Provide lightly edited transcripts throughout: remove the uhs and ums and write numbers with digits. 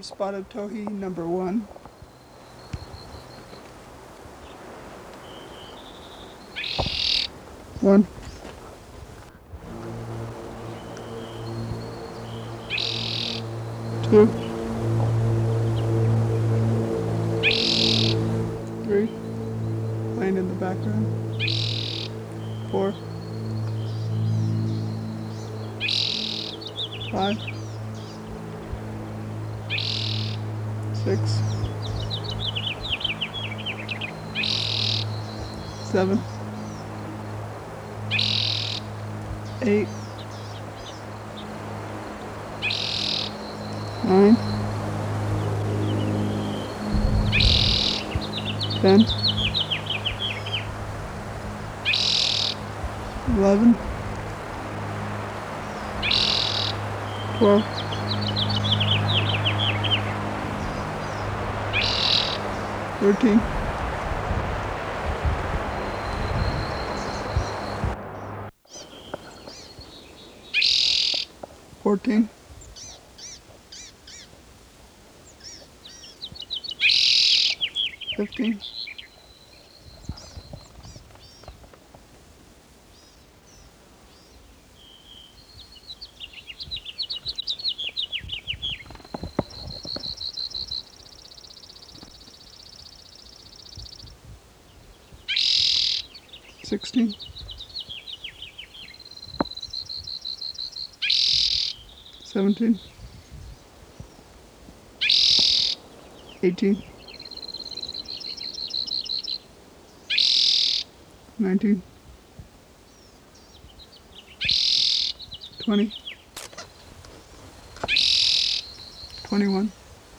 Spotted towhee number 1. One, 2, 3, playing in the background. 4, 5, 6, 7, 8, 9, 10, 11, 12, 13, 14, 15, 16, 17, 18, 19, 20, 21,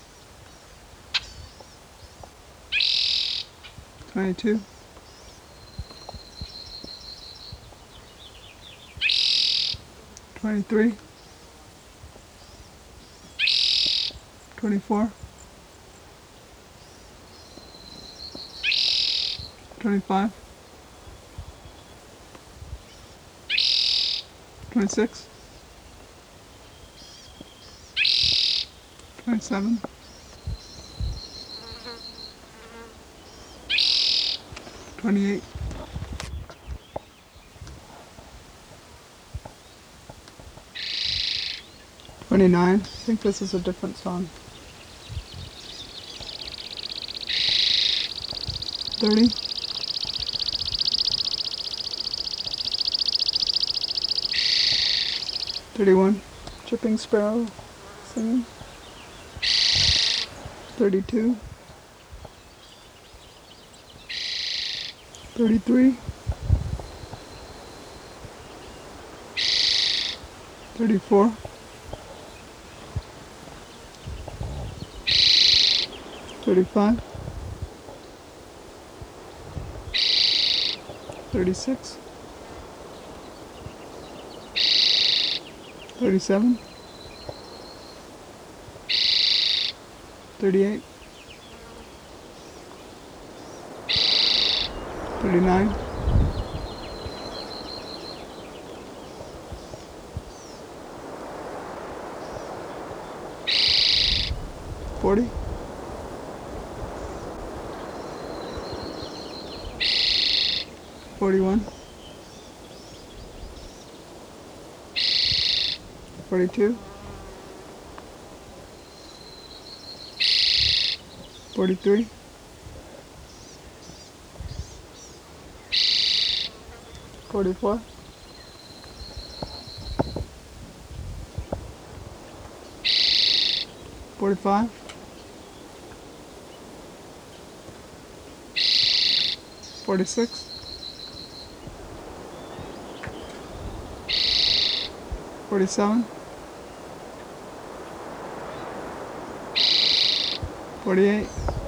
22, 23, 24, 25, 26, 27, 28, 29. I think this is a different song. 30, 31, Chipping Sparrow singing. 32, 33, 34, 35, 36, 37, 38, 39, 40, 41, 42, 43, 44, 45, 46, 47, 48,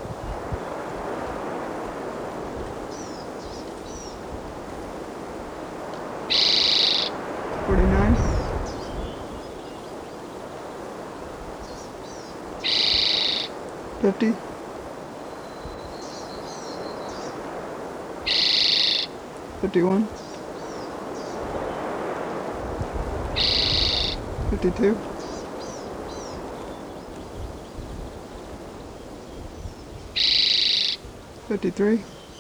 49, 50, 51, 52, 53,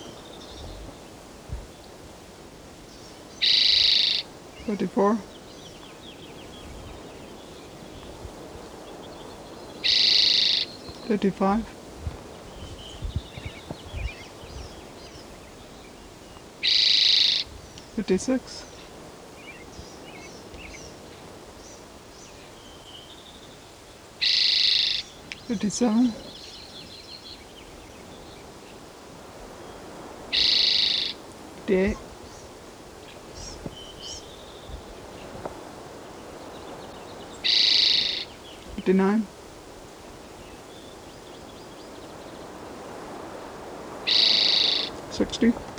54, 55, 56, 57, 58, 59, 60,